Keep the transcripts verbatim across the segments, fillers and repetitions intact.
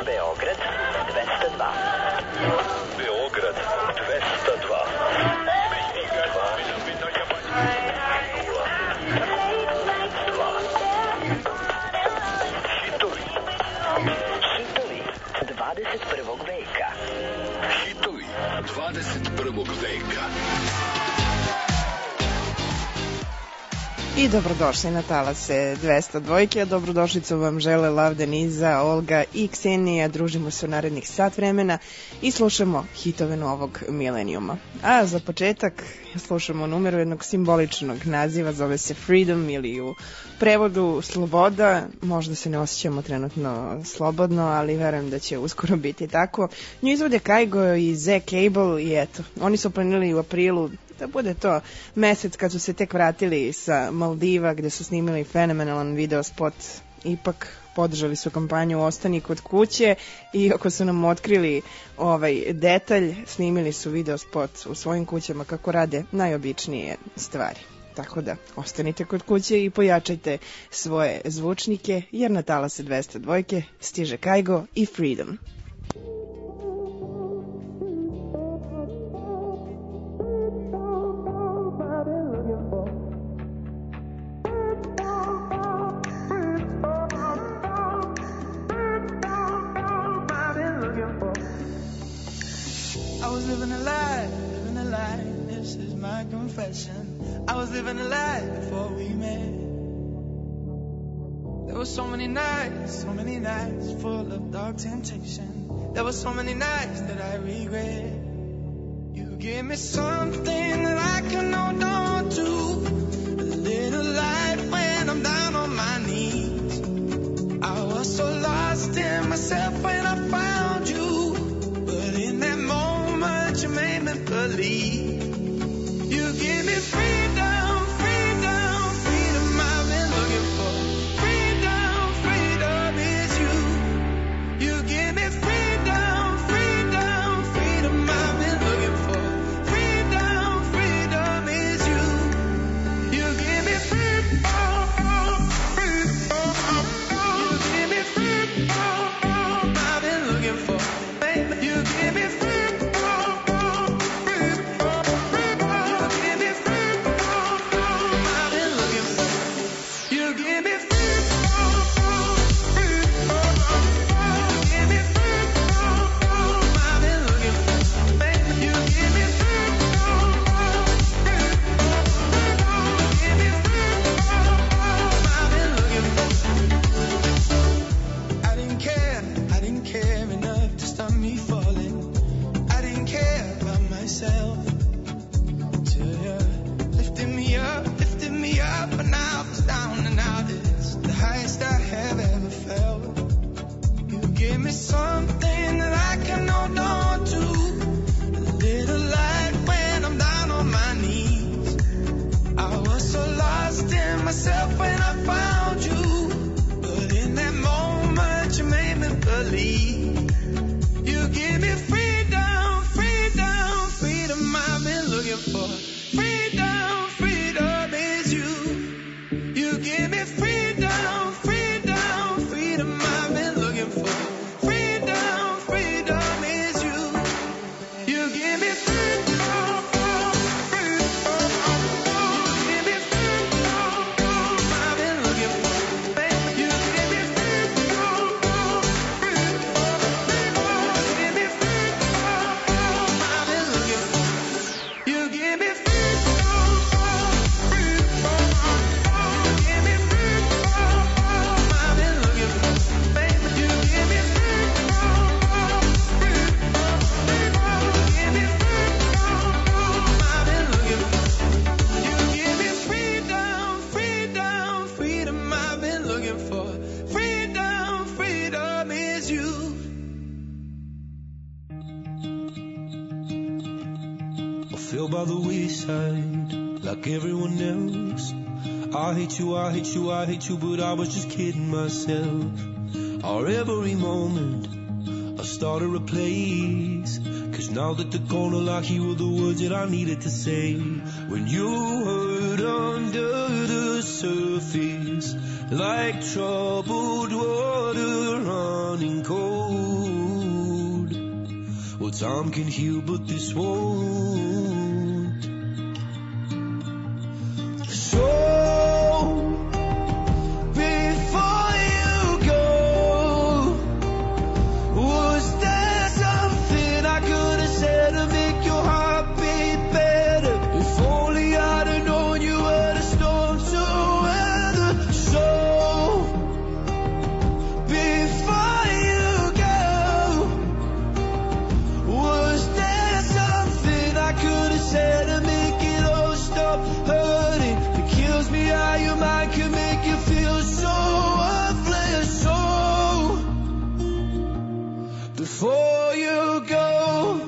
Beograd dvesta dva. Beograd dvesta dva. Hitovi. Hitovi dvadeset prvog veka. Hitovi dvadeset prvog veka. I dobrodošli na Talase dvesta dva. Dobrodošlicu vam žele Lavda, Niza, Olga i Ksenija. Družimo se u narednih sat vremena i slušamo hitove novog milenijuma. A za početak slušamo numeru jednog simboličnog naziva, zove se Freedom ili u prevodu Sloboda. Možda se ne osjećamo trenutno slobodno, ali verujem da će uskoro biti tako. Nju izvode Kaigo i Zack Cable i eto, oni su planili u aprilu da bude to mesec kad su se tek vratili sa Maldiva gde su snimili fenomenalan video spot. Ipak podržali su kampanju Ostani kod kuće i ako su nam otkrili ovaj detalj, snimili su video spot u svojim kućama kako rade najobičnije stvari. Tako da ostanite kod kuće i pojačajte svoje zvučnike jer na Talase dvesta dva stiže Kaigo i Freedom. I was living a lie before we met. There were so many nights, so many nights full of dark temptation. There were so many nights that I regret. You give me something that I can hold on to, a little light when I'm down on my knees. I was so lost in myself when I found you, but in that moment you made me believe. You give me freedom, freedom, freedom I've been looking for. Freedom, freedom is you. You give me freedom, freedom, freedom I've been looking for. Freedom, freedom is you. You give me freedom, freedom. You give me freedom I've been looking for. You give me freedom. Something that I can hold on to, a little light when I'm down on my knees. I was so lost in myself when I found you, but in that moment you made me believe. You give me freedom, freedom, freedom I've been looking for. Freedom, freedom is you. You give me freedom, freedom, freedom I've been looking for. By the wayside, like everyone else. I hate you, I hate you, I hate you, but I was just kidding myself. Our every moment, I started a place. Cause now that they're gonna like you were the words that I needed to say. When you hurt under the surface, like troubled water running cold. Time can heal, but this won't. So, before you go, was there something I could have said to make your heart beat better? If only I'd have known you were the storm to weather. So, before you go, was there something I could have said to make it all stop hurting? It kills me how your mind can make you feel so worthless. So, before you go,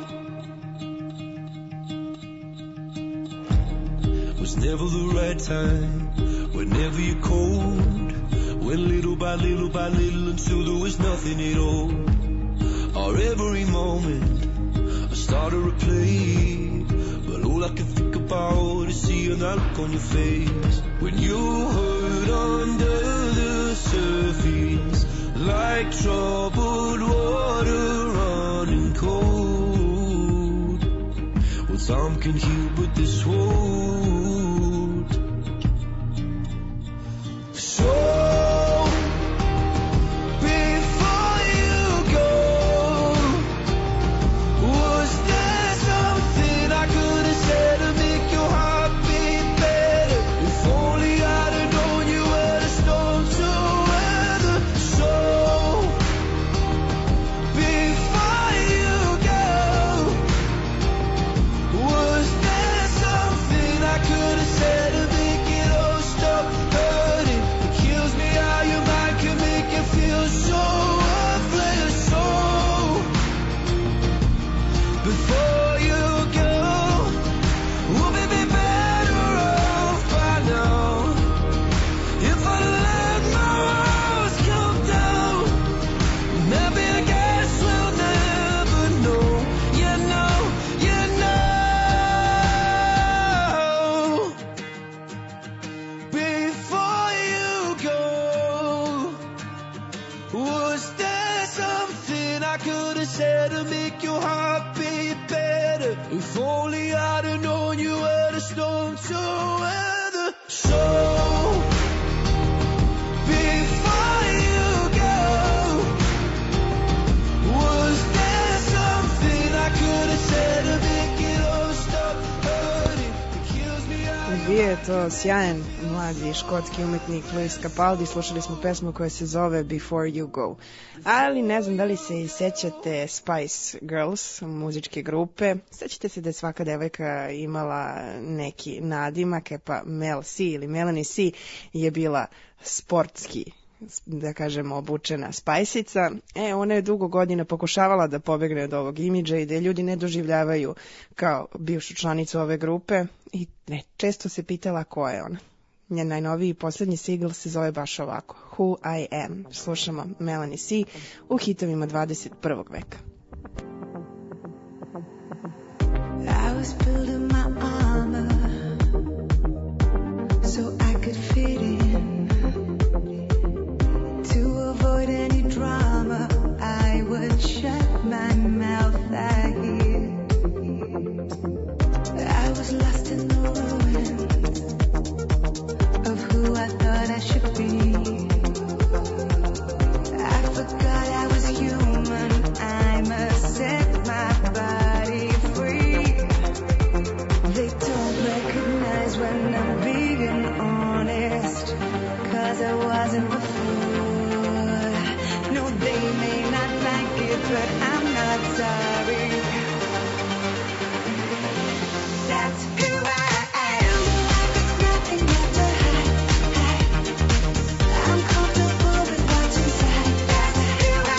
was never the right time, whenever you're cold, went little by little by little until there was nothing at all. Or every moment I start to replay, but all I can think about is seeing that look on your face when you hurt under the surface, like troubled water running cold. Well, time can heal, but this won't. So, Bio je to sjajan mladi škotski umetnik Lewis Capaldi, slušali smo pesmu koja se zove Before You Go. Ali ne znam da li se i sećate Spice Girls, muzičke grupe. Sećate se da je svaka devojka imala neki nadimak, pa Mel C ili Melanie C je bila sportski, da kažemo, obučena Spajsica. E, ona je dugo godina pokušavala da pobegne od ovog imidža i da je ljudi ne doživljavaju kao bivšu članicu ove grupe i ne, često se pitala ko je ona. Njen najnoviji posljednji single se zove baš ovako, Who I Am. Slušamo Melanie C u hitovima dvadeset prvog veka. I was building my armor so I could fit in. To avoid any drama, I would shut my mouth, I hear. I was lost in the ruin of who I thought I should be. I forgot I was human, I must set my body free. They don't recognize when I'm being honest, 'cause I wasn't before. No, they may not like it, but I'm not sorry. That's who I am. There's nothing left to hide. I'm comfortable with what's inside. That's who I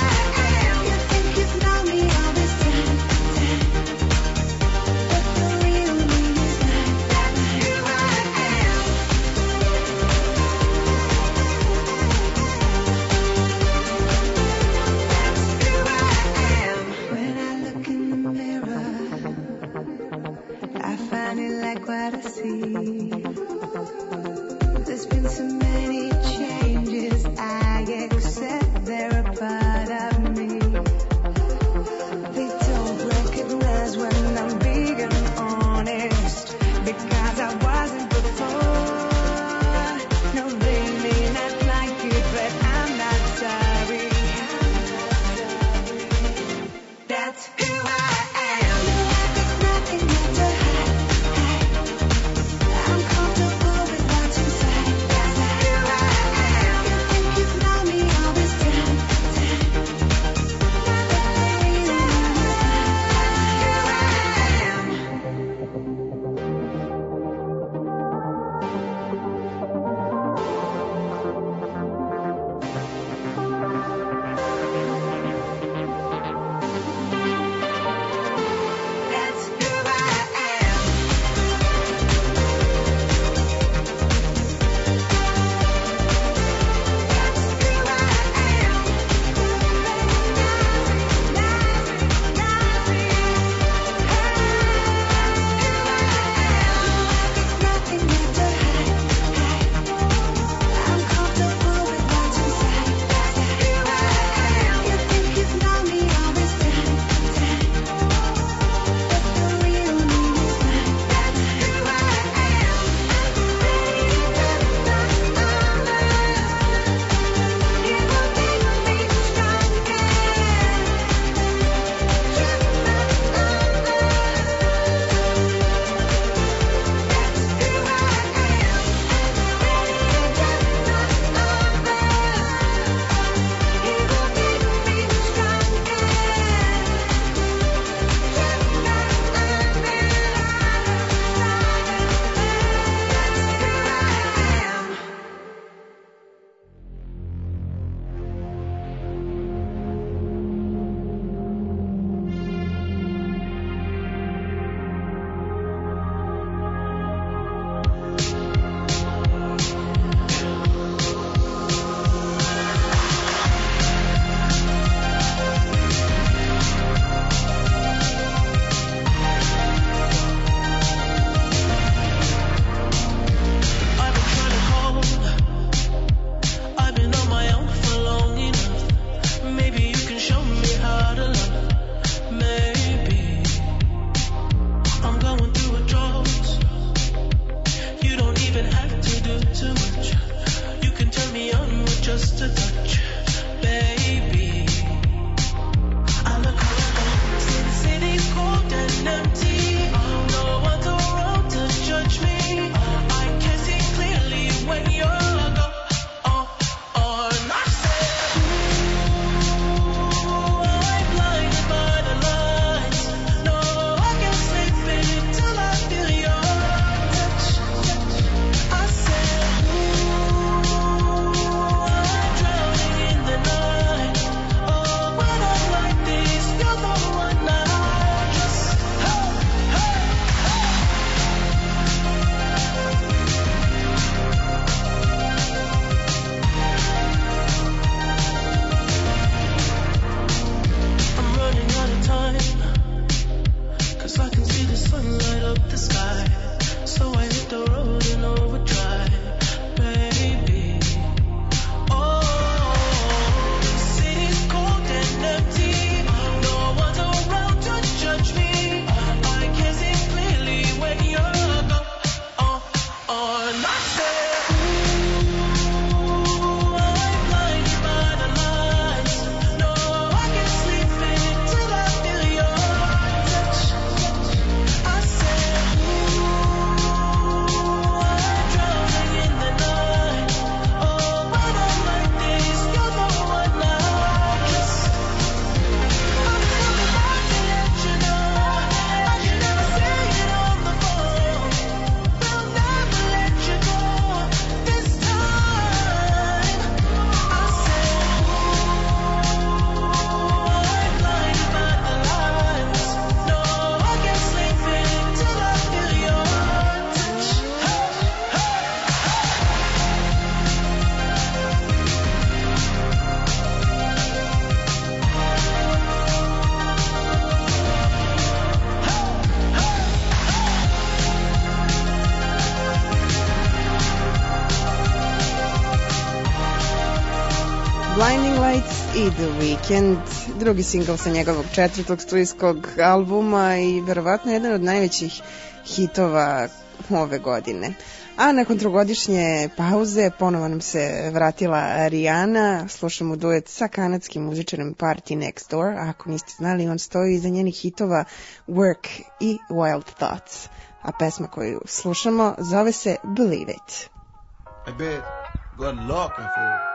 i The Weeknd, drugi singl sa njegovog četvrtog studijskog albuma i verovatno jedan od najvećih hitova ove godine. A nakon trogodišnje pauze ponovo nam se vratila Rihanna, slušamo duet sa kanadskim muzičarem Party Next Door, a ako niste znali, on stoji iza njenih hitova Work i Wild Thoughts, a pesma koju slušamo zove se Believe It. I bet, good looking for it.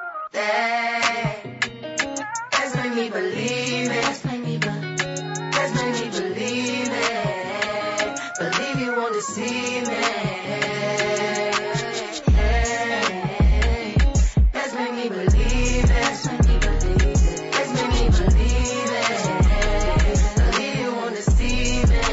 That's made me believe it. That's made me believe. That's made me believe it. Believe you won't deceive me. That's made me believe it. That's made me believe it. That's made me believe it. Believe you won't deceive me.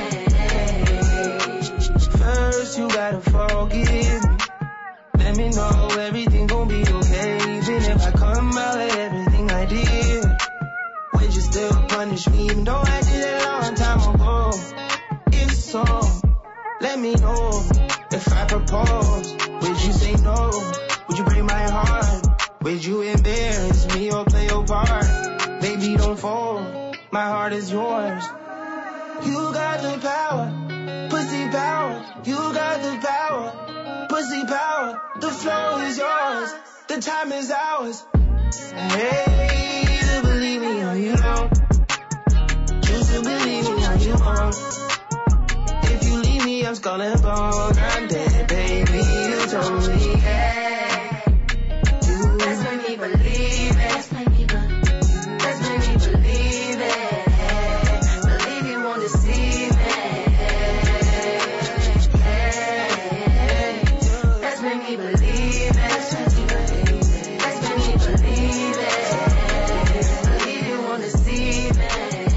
First you gotta forgive me. Let me know everything gon' be okay. Even if I come out with everything I did, would you still punish me even though I did it a long time ago? If so, let me know. If I propose, would you say no? Would you break my heart? Would you embarrass me or play your part? Baby, don't fold, my heart is yours. You got the power, pussy power. You got the power, pussy power. The flow is yours, the time is ours. Hey, to believe me or you don't. Choose to believe me or you won't. If you leave me, I'm skull and bone. I'm dead, baby, you told me. Hey, you. That's made me believe it. That's made me believe. That's made me believe it. Believe you won't deceive me. Hey, that's made me believe it. That's made me believe it. That's made me believe it. Believe you won't deceive me.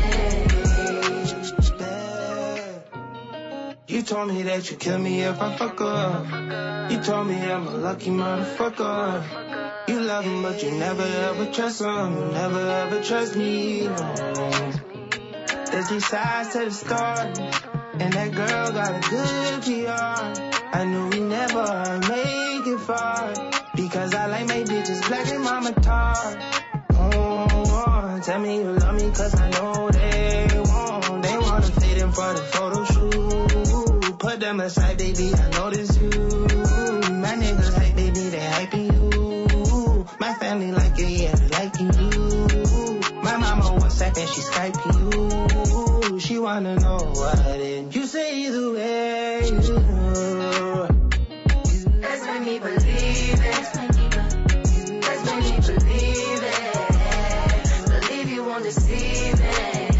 You told me that you kill me if I fuck up. You told me I'm a lucky motherfucker. You love him but you never ever trust him. You never ever trust me, no. There's two sides to the story, and that girl got a good P R. I knew we never make it far, because I like my bitches black and mama tar. Oh, oh, tell me you love me cause I know they won't. They wanna fade in for the photo shoot. Put them aside, baby, I notice you. My niggas hype, baby, they hyping you. My family like it, yeah, they liking you. My mama WhatsApp and she Skyping you. She wanna know what did you say the way you do. That's made me believe it. That's made me believe. That's made me believe it. Believe you won't deceive me.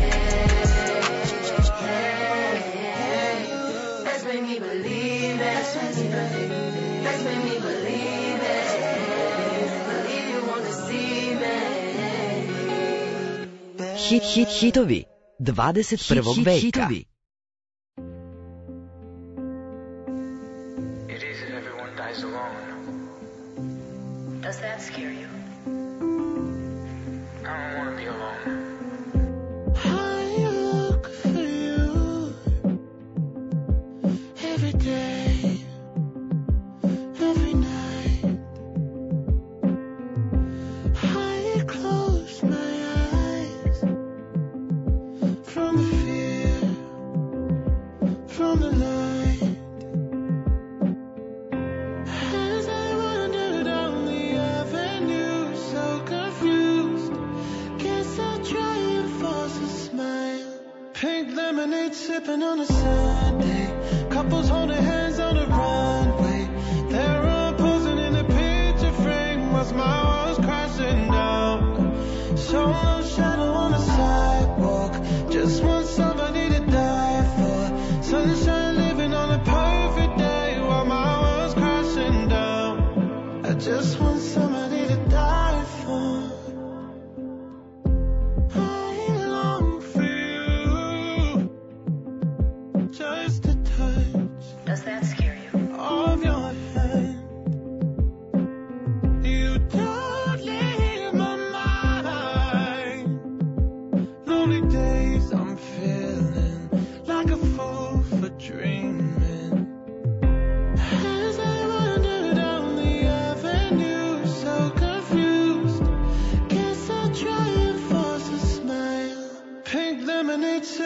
That's made me believe it. That's made me believe. That's made me believe it. Believe you won't deceive me. Hit, hit, hitovi dvadeset prvog veka. Hitovi. It is that everyone dies alone. Does that scare you? I don't want to be alone. I look for you every day, every night. I close my eyes from the fear, from the light. As I wander down the avenue, so confused, guess I'll try and force a smile. Pink lemonade sipping on a Sunday, couples holding hands on the runway. They're all posing in a picture frame whilst my walls crashing down. Solo shadow on the sidewalk, just want somebody to die for. Sunshine living on a perfect day while my world's crashing down. I just want somebody to die for. I long for you, just a touch Does that scare you? of your hand. You don't leave my mind.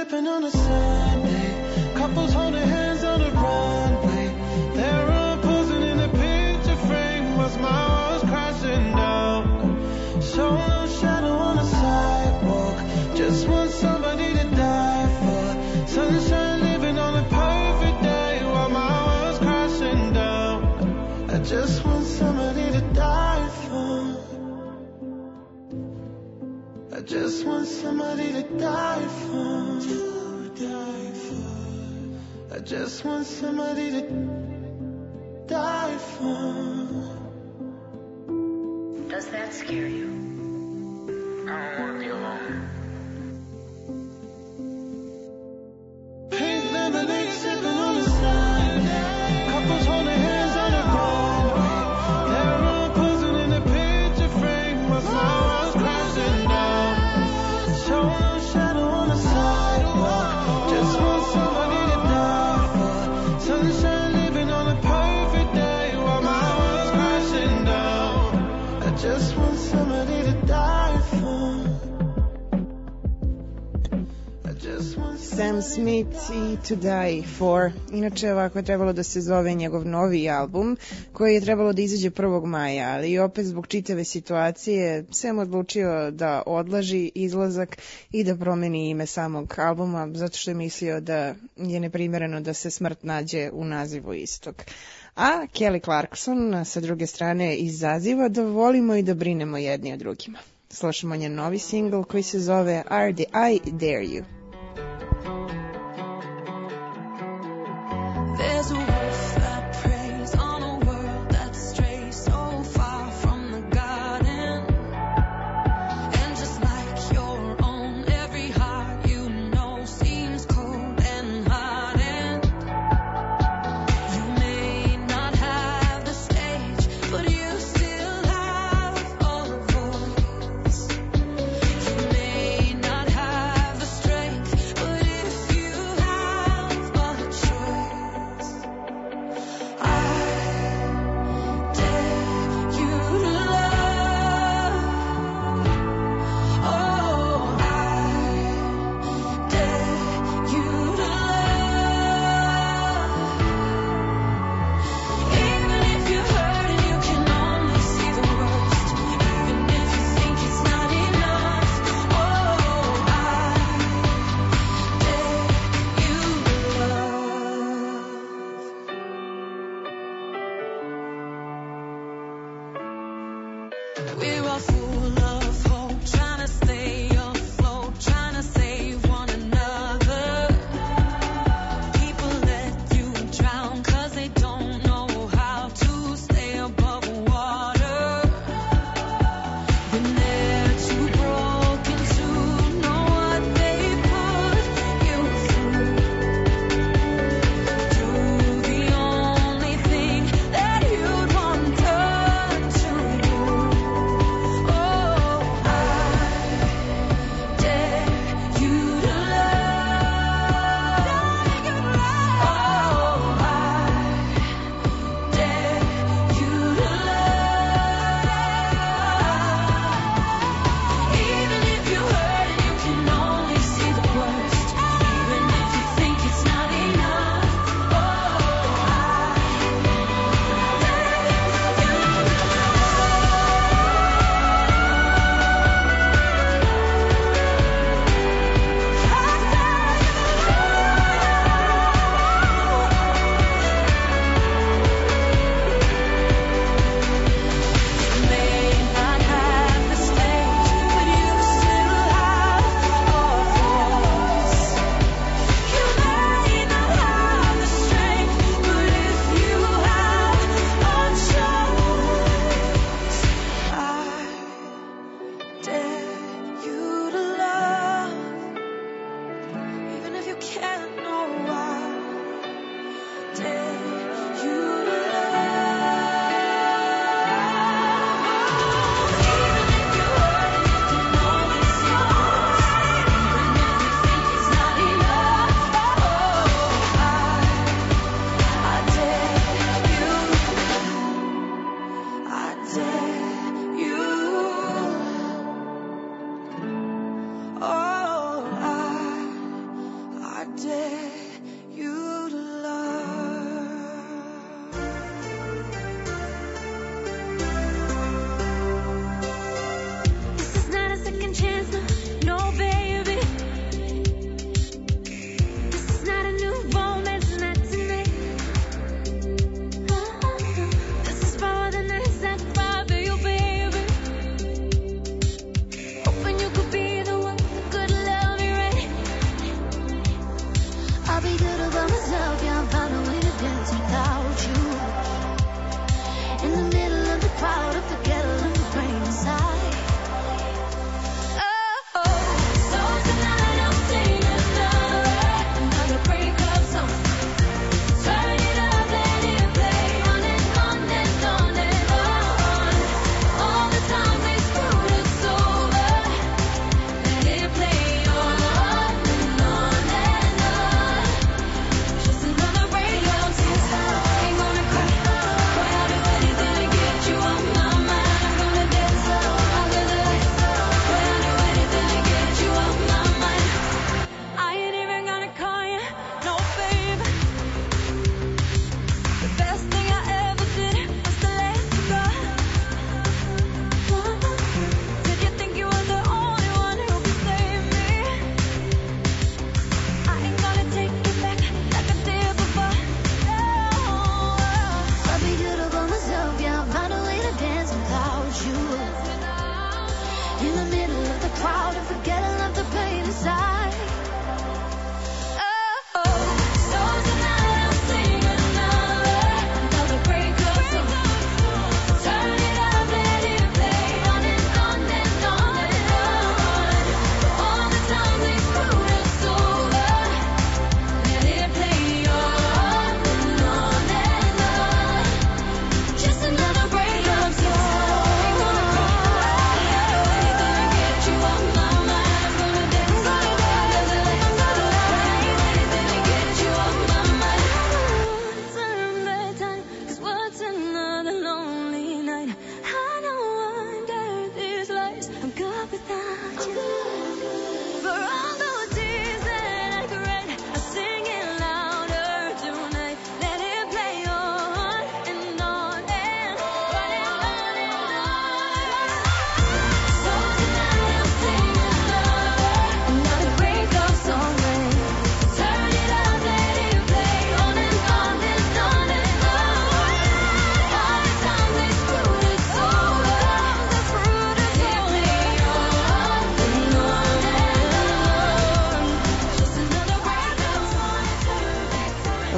sipping on a Sunday. Couples holding hands on the runway. They're all posing in a picture frame whilst my world's crashing down. Solo shadow on the sidewalk. Just want somebody to die for. Sunshine living on a perfect day while my world's crashing down. I just want somebody to die for. I just want somebody to die for. To die for. I just want somebody to die for. Does that scare you? I don't want to be alone. Pink lemonade sipping on a Sunday. Couples holding hands on the runway. They're all posing in a picture frame whilst my world's crashing down. Solo shadow on the sidewalk. Just want somebody to die for. Sunshine living on a perfect day while my world's crashing down. I just want somebody to die for. I just want Sam Smith i To Die For. Inače, ovako je trebalo da se zove njegov novi album, koji je trebalo da izađe prvog maja, ali opet zbog čitave situacije Sam odlučio da odlaži izlazak i da promeni ime samog albuma, zato što je mislio da je neprimereno da se smrt nađe u nazivu istog. A Kelly Clarkson sa druge strane izaziva da volimo i da brinemo jedni o drugima. Slušamo njen novi singl koji se zove Are the I Dare You. There's a wolf that preys on a world that strays so far from the garden. And just like your own, every heart you know seems cold and hardened. You may not have the stage, but you still have a voice. You may not have the strength,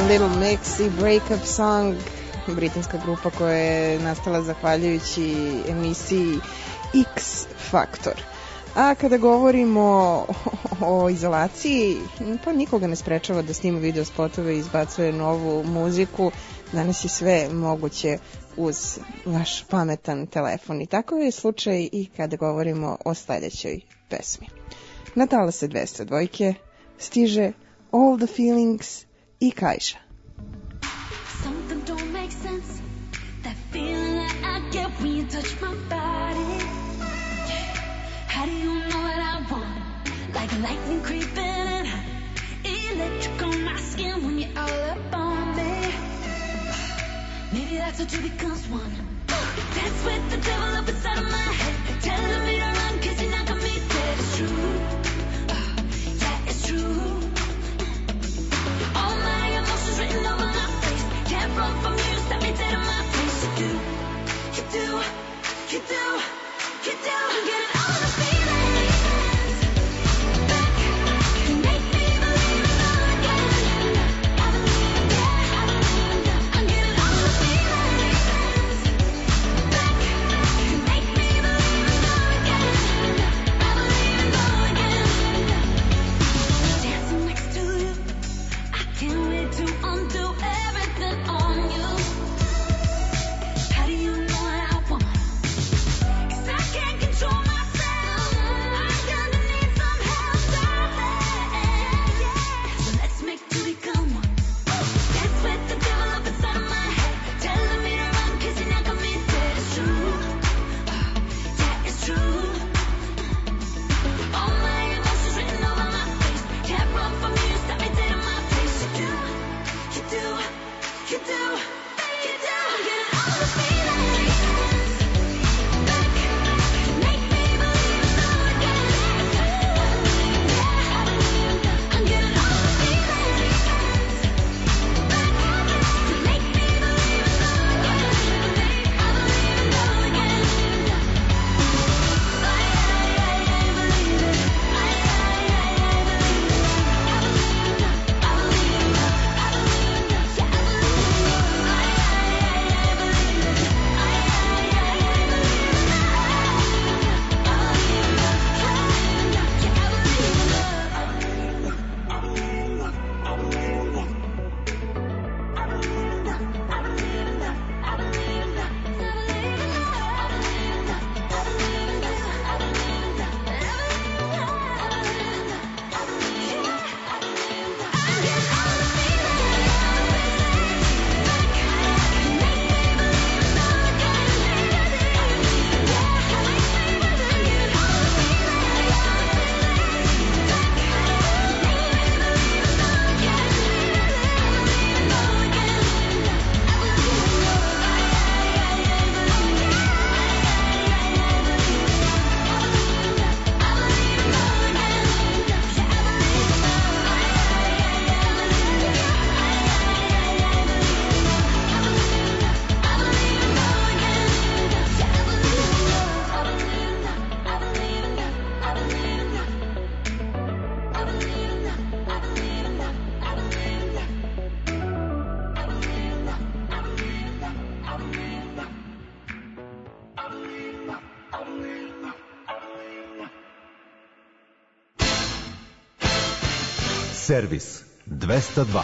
Little Mix i Breakup Song, britanska grupa koja je nastala zahvaljujući emisiji X Factor. A kada govorimo o, o izolaciji, pa nikoga ne sprečava da snima video spotove i izbacuje novu muziku. Danas je sve moguće uz vaš pametan telefon. I tako je slučaj i kada govorimo o sledećoj pesmi. Na talase dvesta dva stiže All the Feelings i Kajša. Something don't make sense. That feeling that I get when you touch my body. How do you know what I want? Like lightning creeping in, electric on my skin when you're all up on me. Maybe that's what two becomes one. Dance with the devil up inside of my head, telling me to run 'cause you're not gonna be dead. It's true, uh, yeah, it's true. All my emotions written over my face. Can't run from you, stop me dead in my face. You do, you do, you do, you do. I'm getting all the feelings back. You make me believe in love again. I believe, yeah, I believe. I'm getting all the feelings back. You make me believe in love again. I believe in love again. Dancing next to you, I can't wait to undo everything on you. How do you know what I want? 'Cause I can't control myself. I'm gonna need some help, darling. Yeah. So let's make two become one. Dance with the devil up inside of my head, telling me to run 'cause you're not gonna be dead. It's true, uh, yeah, it's true. All my emotions written over my face. Can't run from you, stop me dead in my face. You do, you do, you do, you do. I'm getting all the feelings back. You make me believe in love again. Yeah, I believe. I'm getting all the feelings back. You make me believe in love again. I believe in love again. I, I, I, I believe it. I, I, I, I believe it. I believe in love. I believe in love. Yeah, I believe in love. I, I, I, I believe it. I, I, I, I believe in love. I believe in love. Yeah, I believe in love. Servis dvesta dva.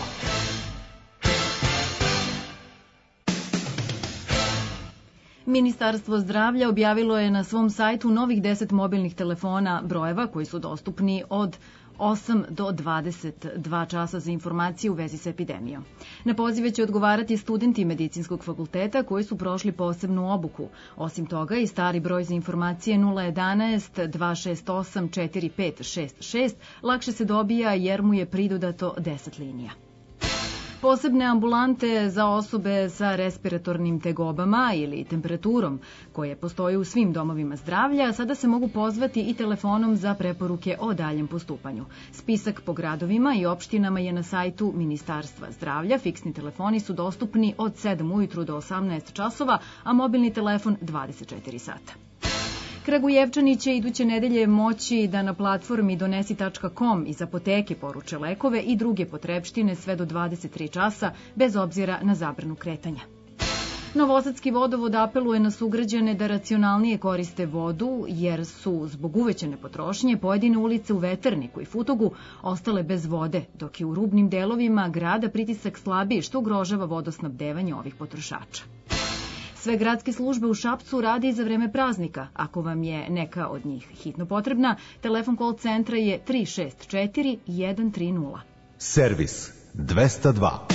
Ministarstvo zdravlja objavilo je na svom sajtu novih deset mobilnih telefona brojeva koji su dostupni od osam do dvadeset dva časa za informacije u vezi sa epidemijom. Na pozive će odgovarati studenti medicinskog fakulteta koji su prošli posebnu obuku. Osim toga i stari broj za informacije nula jedanaest dva šest osam četiri pet šest šest lakše se dobija jer mu je pridodato deset linija. Posebne ambulante za osobe sa respiratornim tegobama ili temperaturom, koje postoje u svim domovima zdravlja, sada se mogu pozvati i telefonom za preporuke o daljem postupanju. Spisak po gradovima i opštinama je na sajtu Ministarstva zdravlja. Fiksni telefoni su dostupni od sedam ujutru do osamnaest časova, a mobilni telefon dvadeset četiri sata. Kragujevčani će iduće nedelje moći da na platformi donesi tačka com iz apoteke poruče lekove i druge potrepštine sve do dvadeset tri časa, bez obzira na zabranu kretanja. Novosadski vodovod apeluje na sugrađane da racionalnije koriste vodu, jer su zbog uvećane potrošnje pojedine ulice u Veterniku i Futogu ostale bez vode, dok je u rubnim delovima grada pritisak slabiji, što ugrožava vodosnabdevanje ovih potrošača. Sve gradske službe u Šapcu rade i za vreme praznika. Ako vam je neka od njih hitno potrebna, telefon call centra je tri šest četiri jedan tri nula. Servis dvesta dva.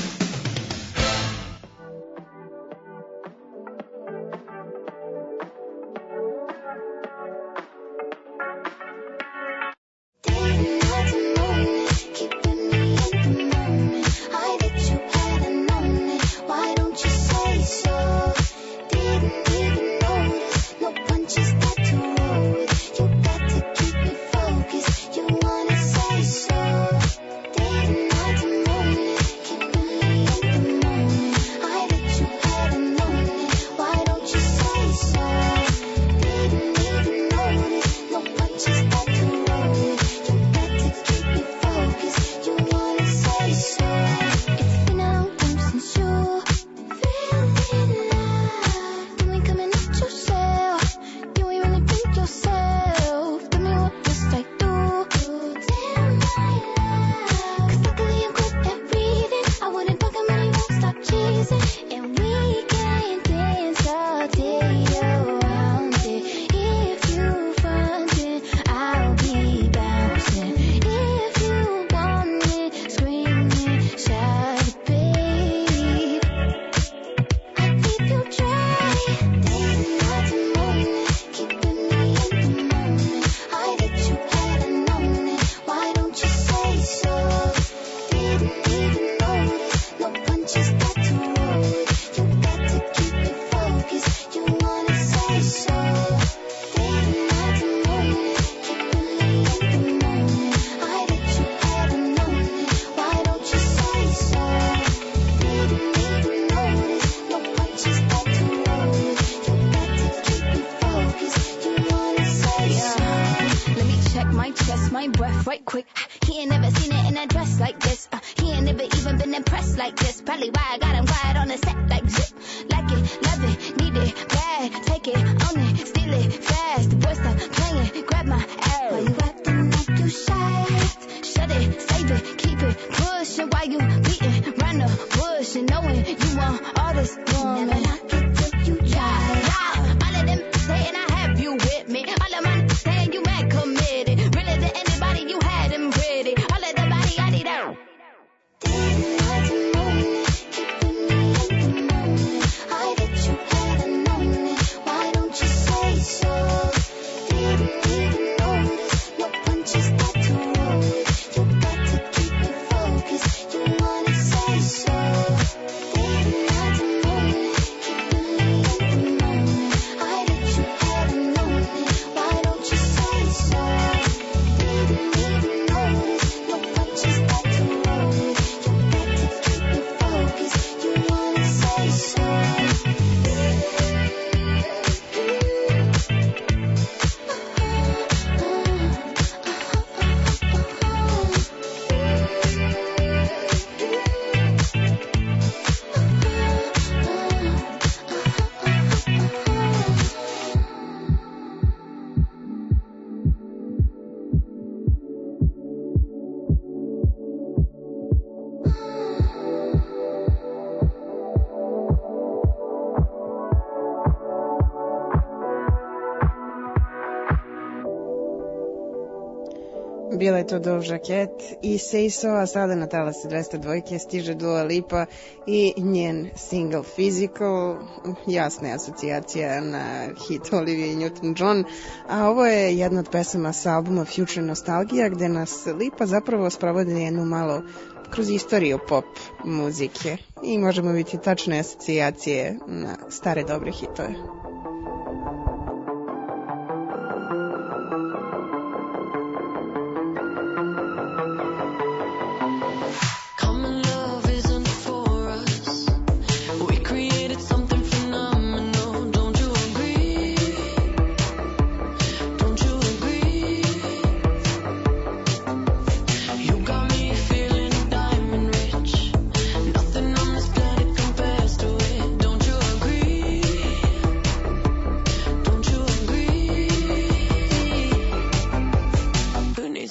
Bila je to Doja Cat i Say So, a sada na talase dvesta dva stiže Dua Lipa i njen single Physical, jasna je asocijacija na hit Olivia Newton-John, a ovo je jedna od pesama sa albuma Future Nostalgia, gde nas Lipa zapravo sprovodi jednu malo kroz istoriju pop muzike i možemo biti tačne asocijacije na stare dobre hitove.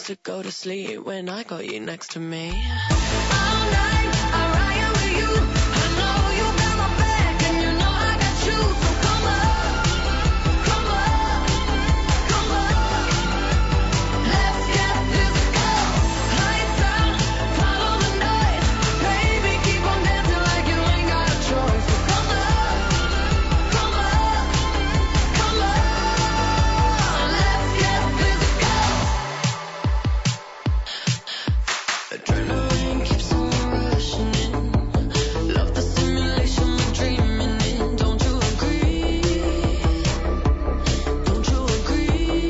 to go to sleep when I got you next to me. All night, I ride with you. I know you got my back, and you know I got you. So come on, come on, come on. Let's get physical. Lights out, follow the noise. Baby, keep on dancing like you ain't got a choice. So come on, come on, come on. Let's get physical. Adrenaline keeps on rushing in. Love the simulation we're dreaming in. Don't you agree? Don't you agree?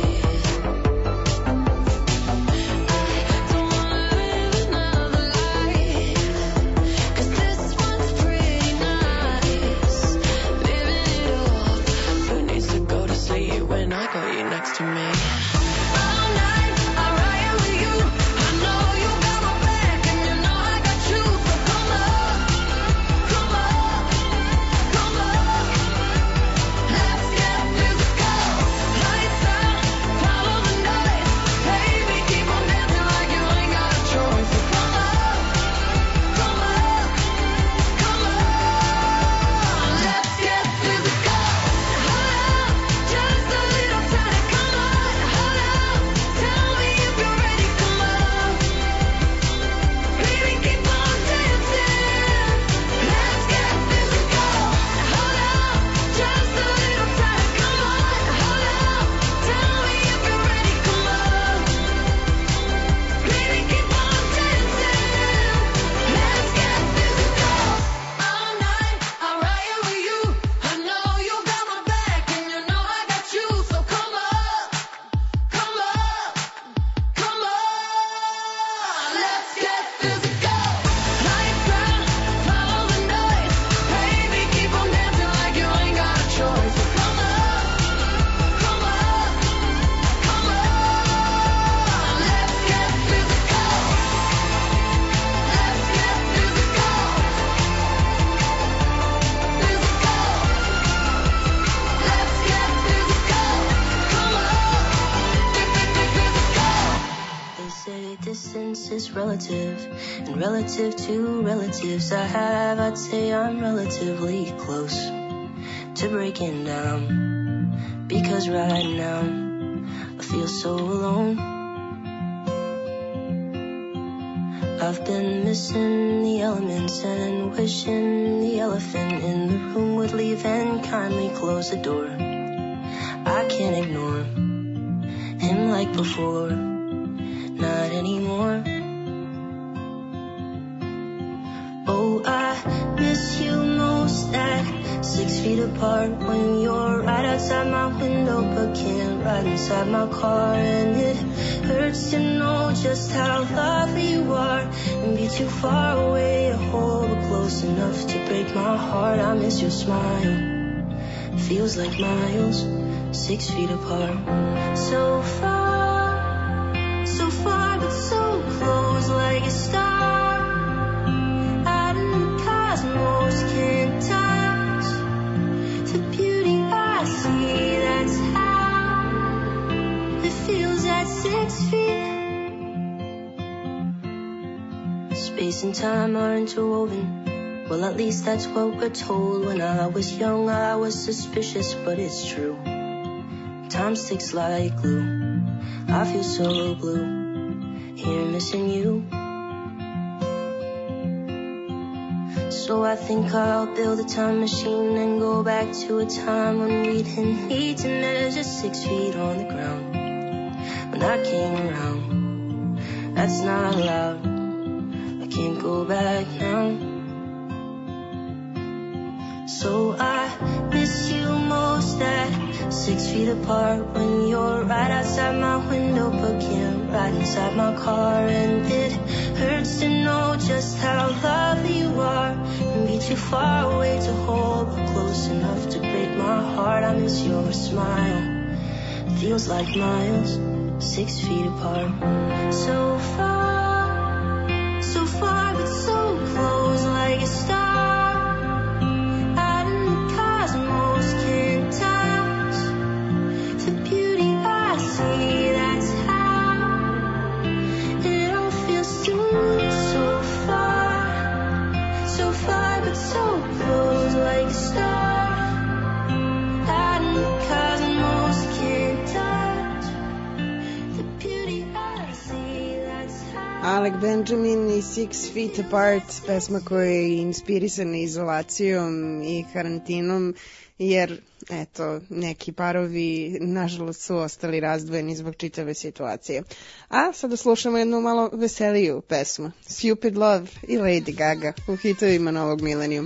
I don't wanna live another life, 'cause this one's pretty nice. Living it up. Who needs to go to sleep when I got you next to me? All night, I ride with you. I know you got my back, and you know I got you. So come on, come on, come on. Let's get physical. Lights out, follow the noise. Baby, keep on dancing like you ain't got a choice. So come on, come on, come on. Let's get physical. Hold up, just a little time. Come on, hold up. Tell me if you're ready. Come on, baby, keep on dancing. Let's get physical. Hold up, just a little time. Come on, hold up. Tell me if you're ready. Come on, baby, keep on dancing. Let's get physical. All night, I ride with you. I know you got my back, and you know I got you. So come on, come on, come on. Let's get physical. Lights out, follow the noise. Baby, keep on dancing like you ain't got a choice. So come on, come on, come on. Let's get physical. Let's get physical. Physical. Let's get physical. Come on, physical. They say distance is relative, and relative to relatives I have, I'd say I'm relatively close to breaking down. Because right now, I feel so alone. I've been missing the elements and wishing the elephant in the room would leave and kindly close the door. I can't ignore him like before, not anymore. Oh, I miss you most at six feet apart when you're right outside my window but can't ride inside my car. And it hurts to know just how lovely you are and be too far away to hold but close enough to break my heart. I miss your smile, feels like miles, six feet apart. So far, so far but so close, like a star out in the cosmos. Can't touch the beauty I see. That's how it feels at six feet. Space and time are interwoven. Well, at least that's what we're told. When I was young, I was suspicious, but it's true. Time sticks like glue. I feel so blue, here missing you. So I think I'll build a time machine and go back to a time when we didn't need to measure six feet on the ground. When I came around, that's not allowed. I can't go back now. So I miss you most at six feet apart when you're right outside my window but can't ride inside my car. And it hurts to know just how lovely you are and be too far away to hold but close enough to break my heart. I miss your smile, feels like miles, six feet apart. So far, so far but so close, like a star out in the cosmos. Can't touch the beauty I see. That's how Alec Benjamin i Six Feet Apart, pesma koja je inspirisana izolacijom i karantinom, jer eto, neki parovi nažalost su ostali razdvojeni zbog čitave situacije. A sada slušamo jednu malo veseliju pesmu, Stupid Love i Lady Gaga u hitovima novog milenijuma.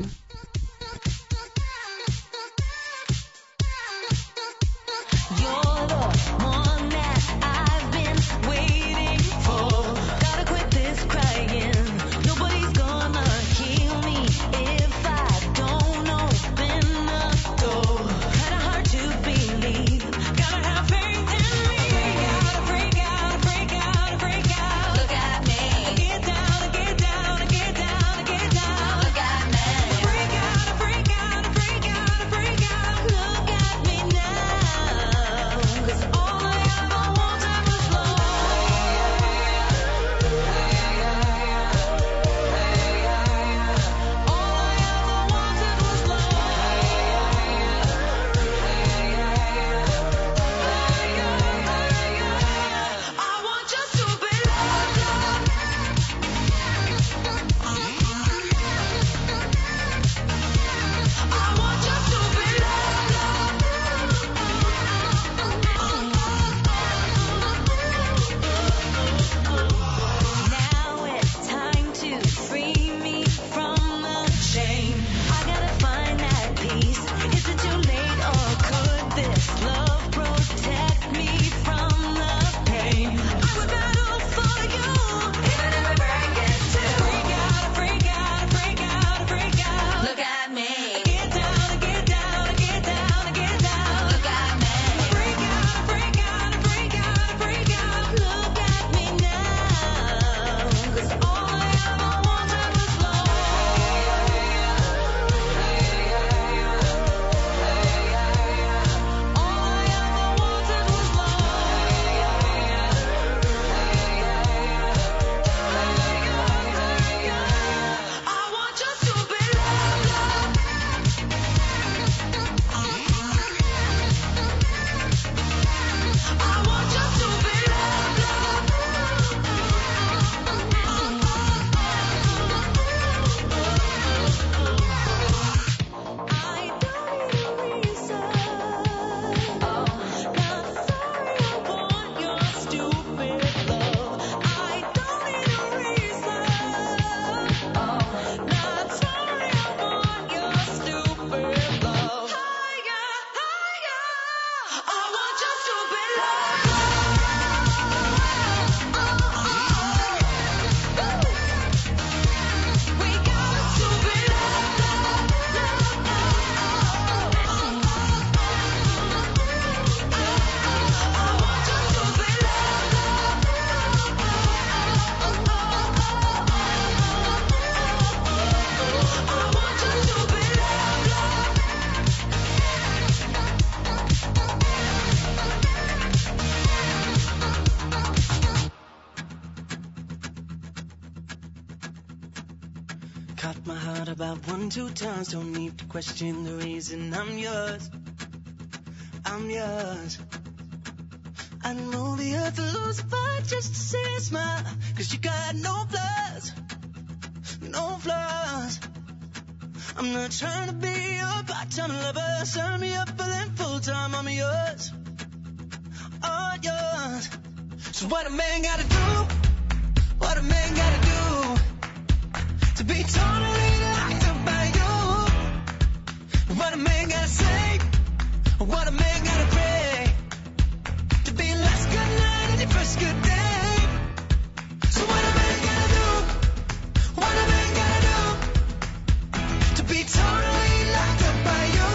Caught my heart about one, two times. Don't need to question the reason I'm yours. I'm yours. I'd move the earth to lose a fight just to see a smile. Cause you got no flaws. No flaws. I'm not trying to be your part-time lover. Sign me up for them full-time. I'm yours. All yours. So what a man gotta do? What a man gotta do to be totally locked up by you? What a man gotta say? What a man gotta pray to be last good night and your first good day? So what a man gotta do? What a man gotta do to be totally locked up by you?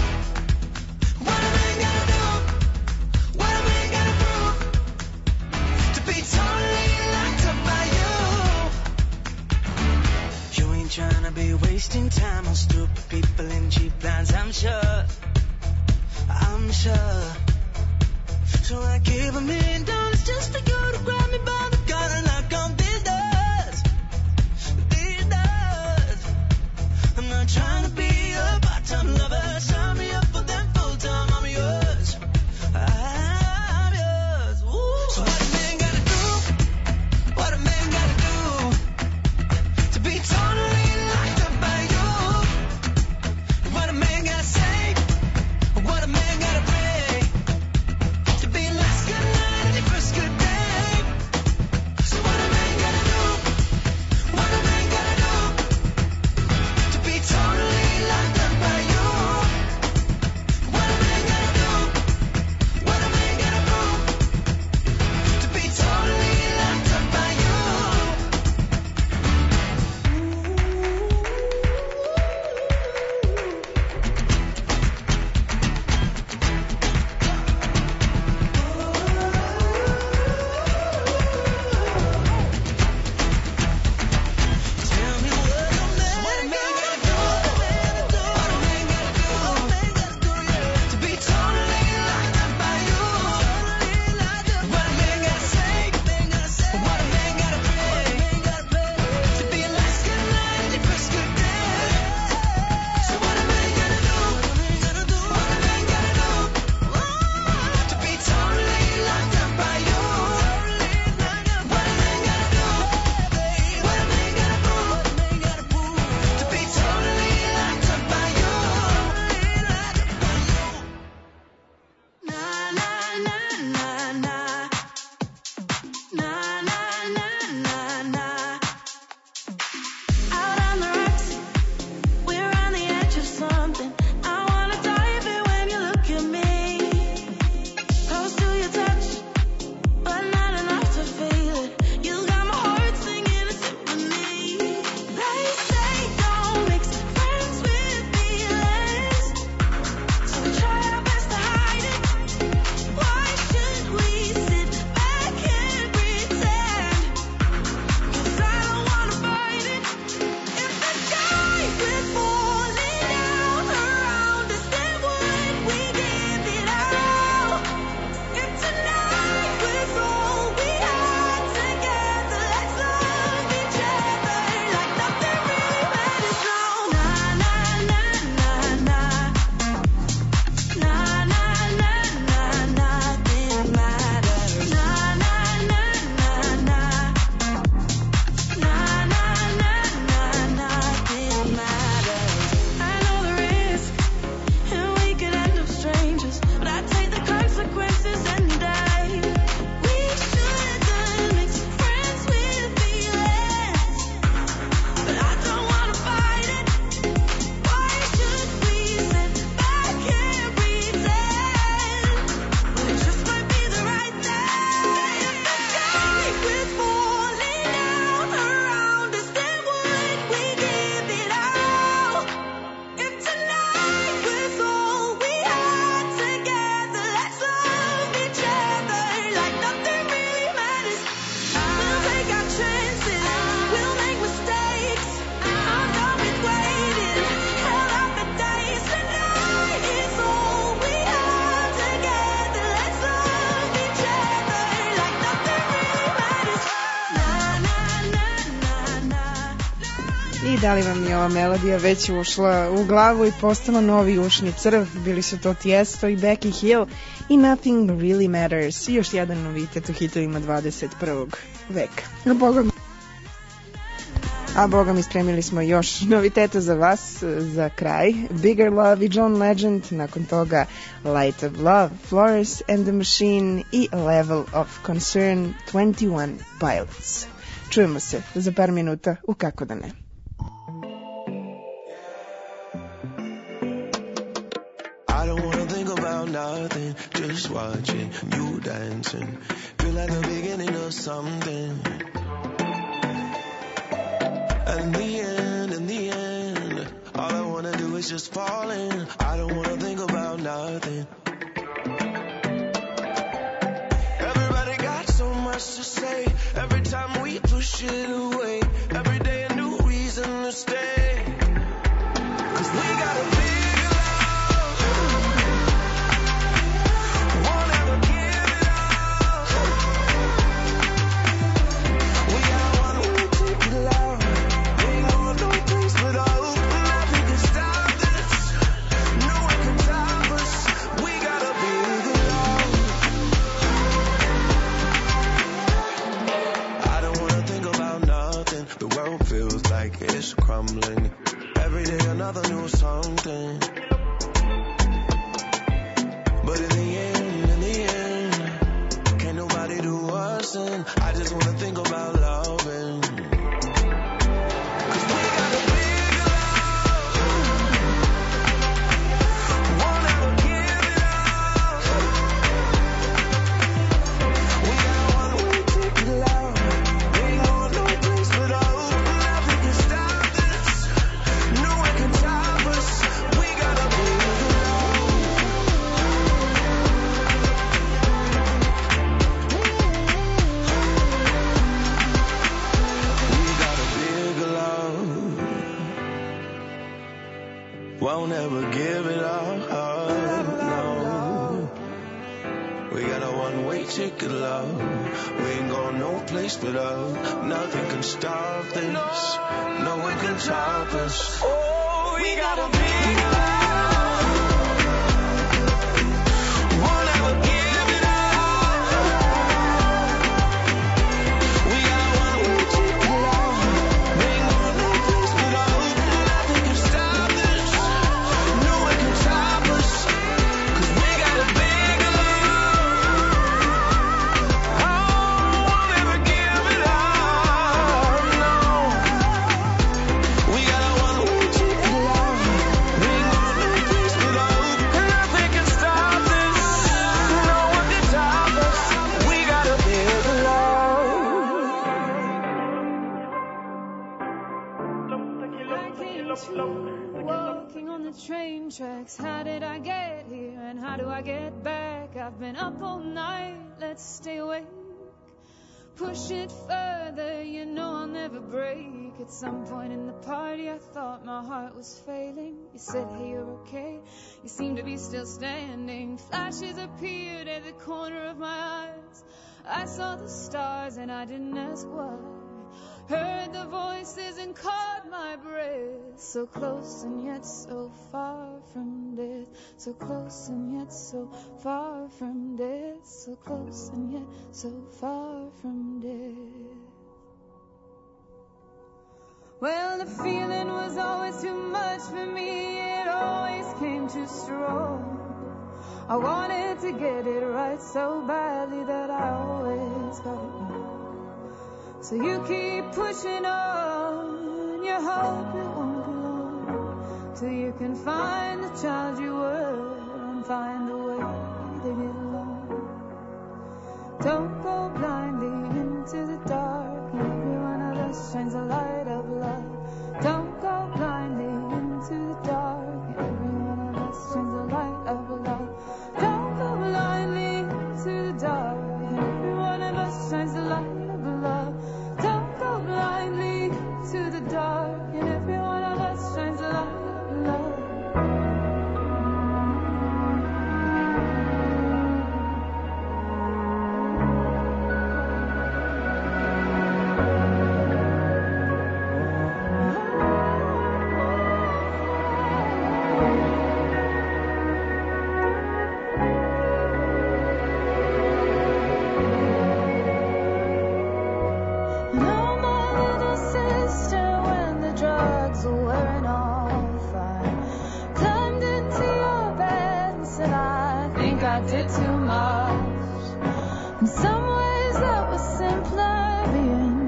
What a man gotta do? What a man gotta prove to be totally locked up by you? You ain't tryna be wasting time on stupid people and cheap lines, I'm sure. I'm sure. So I give a million dollars just for you to grab me by the collar and knock on these doors. These doors. I'm not trying to be a part-time lover. Sign me up for them full-time. I'm yours. I'm yours. Ooh. So what a man gotta do? What a man gotta do I da li vam je ova melodija već ušla u glavu i postala novi ušni crv? Bili su to Tiesto i Becky Hill i Nothing Really Matters. I još jedan novitet u hitovima dvadeset prvog veka. A Boga mi, a Boga mi spremili smo još noviteta za vas za kraj. Bigger Love i John Legend, nakon toga Light of Love, Flores and the Machine i Level of Concern, twenty one Pilots. Čujemo se za par minuta u Kako da ne. I don't wanna think about nothing, just watching you dancing. Feel like the beginning of something. And in the end, in the end, all I wanna do is just fall in. I don't wanna think about nothing. Everybody got so much to say. Every time we push it away, every day a new reason to stay. 'Cause we got a big love, won't ever give it up. We got one way to love, ain't going no place but up. Nothing can stop this, no one can stop us. We got a big love. I don't wanna think about nothing. The world feels like it's crumbling. Every day another new something. But in the end, in the end, can't nobody do us in. I just wanna think about loving. 'Cause we got a big love, won't ever give it up. We got one way to love, ain't going no place but up. Nothing can stop this, no one can stop us. We got a big love. We got a big love, won't ever give it up. No, we got a one-way ticket, love. We ain't going no place but up. Nothing can stop this, no one can stop us. Oh, we got a big love, won't ever give it up. We got a one-way ticket, love. We ain't going no place but up. Nothing can stop this, no one can stop us. 'Cause we got a big love, oh, won't ever give it up. No, we got a one-way ticket, love. We ain't going no place but up. Nothing can stop this, no one can stop us. We got a big love. Walking on the train tracks, how did I get here and how do I get back? I've been up all night, let's stay awake. Push it further, you know I'll never break. At some point in the party I thought my heart was failing. You said, hey, you're okay, you seem to be still standing. Flashes appeared at the corner of my eyes. I saw the stars and I didn't ask why. Heard the voices and caught my breath. So close and yet so far from death. So close and yet so far from death. So close and yet so far from death. Well, the feeling was always too much for me. It always came too strong. I wanted to get it right so badly that I always got it wrong. So you keep pushing on, you hope it won't be long, till you can find the child you were and find a way to get along. Don't go blindly into the dark, and every one of us shines a light of love. Don't go blindly into the dark, and every one of us shines a light of love. Don't go blindly into the dark, and every one of us shines a light of love. Don't go blindly to the dark, and every one of us shines a light of love.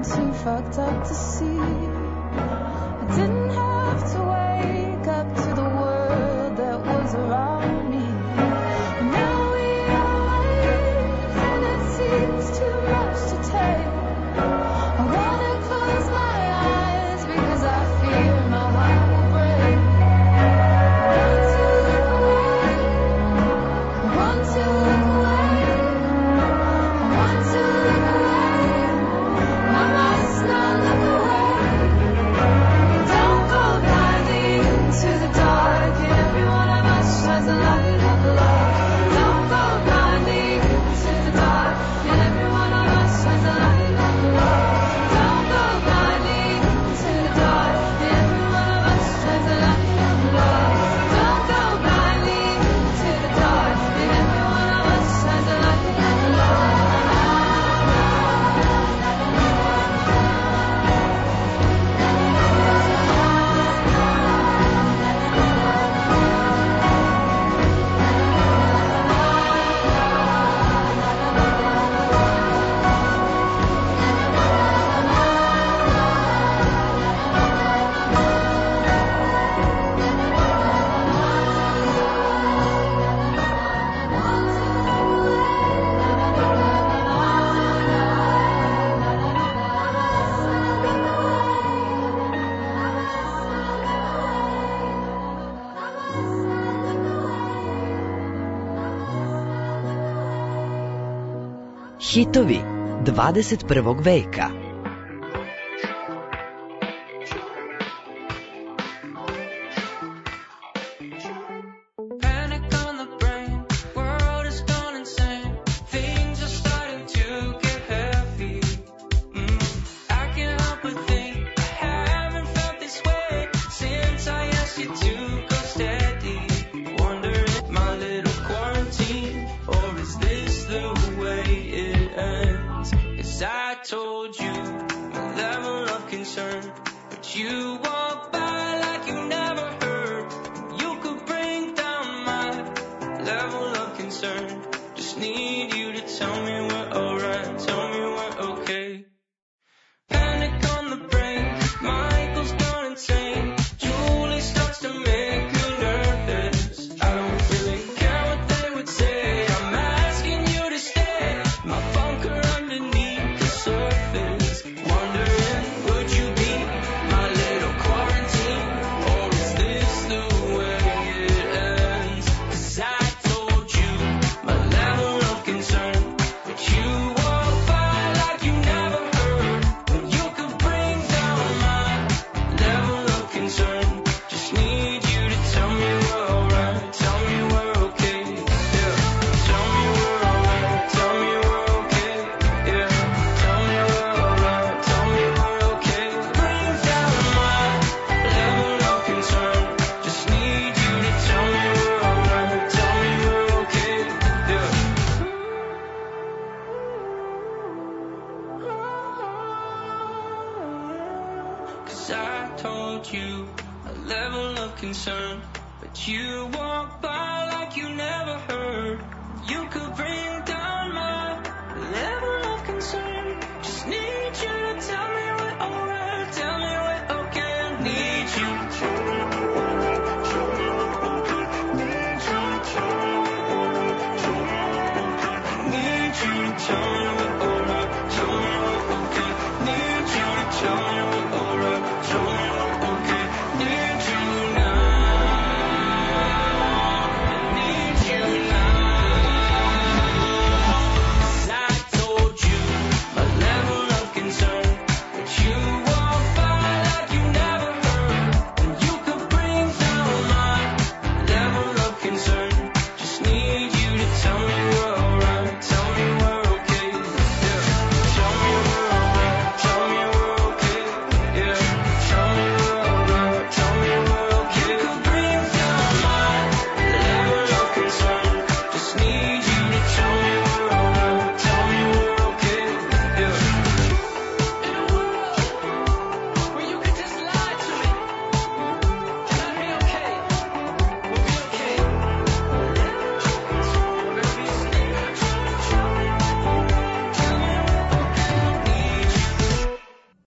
too fucked up to see. I didn't have to wake up to the world that was around me. Now we are waves and it seems too much to take. I wanna close my eyes because I fear my heart will break. I want to look away. I want to look away. I want to look away. I must not look away. Don't go blindly into the dark. And every one of us shines a light of love. Don't go blindly into the dark. And every one of us shines a light of love. Don't go blindly into the dark. And every one of us shines a light of love. Don't go blindly into the dark. And every one of us shines a light of love. Hitovi dvadeset prvog veka. Panic on the brain, world has gone insane. Things are starting to get heavy. Mm, I can't help but think I haven't felt this way since I asked you to go steady. Wondering, my little quarantine, or is this the way it ends? 'Cause I told you my level of concern, but you walk by like you never heard. You could bring down my level of concern. Just need you to tell me we're alright, tell me we're okay. Panic on the brain, Michael's gone insane. Julie starts to make me nervous. I don't really care what they would say. I'm asking you to stay. My bunker underneath the surface. Wondering, would you be my little quarantine? Or is this the way it ends? 'Cause I told you my level of concern, but you walk by like you never heard. When you could bring down my level of concern. Just need you to tell me we're alright, tell me we're okay. Yeah, tell me we're alright, tell me we're okay. Yeah, tell me we're alright, tell me we're okay. Bring down my level of concern. Just need you to tell me we're alright, tell me we're okay. Yeah. 'Cause I told you a level of concern, but you walk by like you never heard. You could bring